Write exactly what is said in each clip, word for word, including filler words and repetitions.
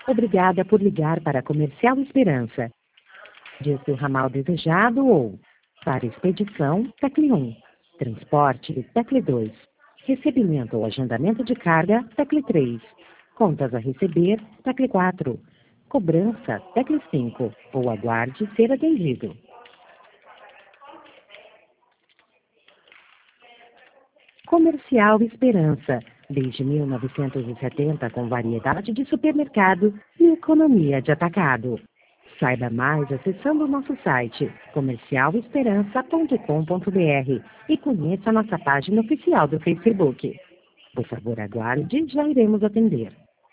Obrigada por ligar para a Comercial Esperança. Diz o ramal desejado ou para expedição, tecle um. Transporte, tecle dois. Recebimento ou agendamento de carga, tecle três. Contas a receber, tecle quatro. Cobrança, tecle cinco. Ou aguarde ser atendido. Comercial Esperança, desde mil novecentos e setenta com variedade de supermercado e economia de atacado. Saiba mais acessando o nosso site comercial esperança ponto com ponto br e conheça a nossa página oficial do Facebook. Por favor, aguarde, já iremos atender.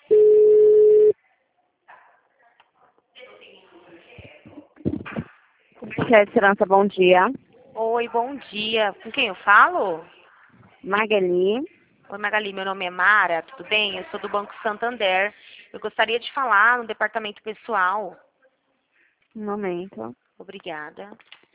Comercial Esperança, bom dia. Oi, bom dia. Com quem eu falo? Magali. Oi, Magali, meu nome é Mara, tudo bem? Eu sou do Banco Santander. Eu gostaria de falar no departamento pessoal. Um momento. Obrigada.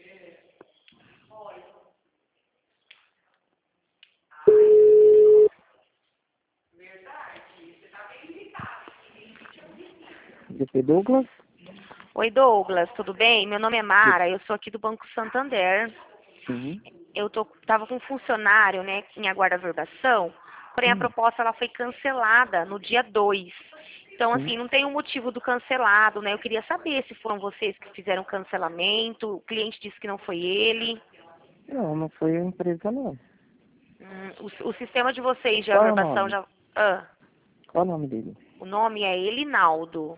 D P Douglas? Oi, Douglas, tudo bem? Meu nome é Mara, eu sou aqui do Banco Santander. Sim. Eu tô, tava com um funcionário, né, em aguarda verbação, porém a Hum. proposta ela foi cancelada no dia dois. Então, Sim. assim, não tem um motivo do cancelado, né? Eu queria saber se foram vocês que fizeram o cancelamento, o cliente disse que não foi ele. Não, não foi a empresa, não. Hum, o, o sistema de vocês de Qual é o averbação nome? já... Ah, Qual é o nome dele? o nome é Elinaldo.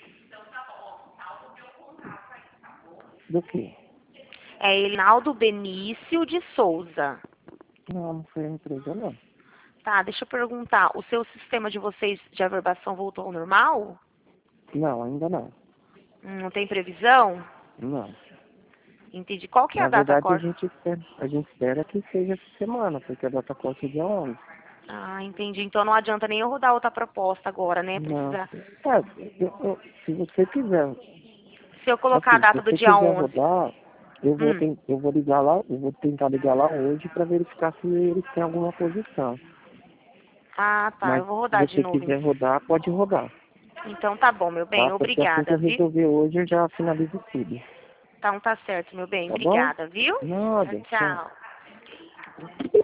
Do quê? É Elinaldo Benício de Souza. Não, não foi a empresa, não. Tá, deixa eu perguntar, o seu sistema de vocês de averbação voltou ao normal? Não, ainda não. Hum, Não tem previsão? Não. Entendi. Qual que é a Na data verdade, a corte? gente espera, a gente espera que seja essa semana, porque a data corte é dia onze. Ah, entendi. Então não adianta nem eu rodar outra proposta agora, né? Não. Precisa... É, eu- eu- se você quiser, Se eu colocar a assim, se data do você dia quiser onze. rodar, eu vou, Hum. ten- eu vou ligar lá, eu vou tentar ligar lá hoje para verificar se eles têm alguma posição. Ah, tá. Mas Eu vou se rodar de você novo. quiser rodar, pode rodar. Então tá bom, meu bem. Tá? Porque assim que Obrigada, eu viu? resolver hoje, eu já finalizo tudo. Então tá certo, meu bem. Tá bom? Obrigada, viu? Nada. Tchau, tchau.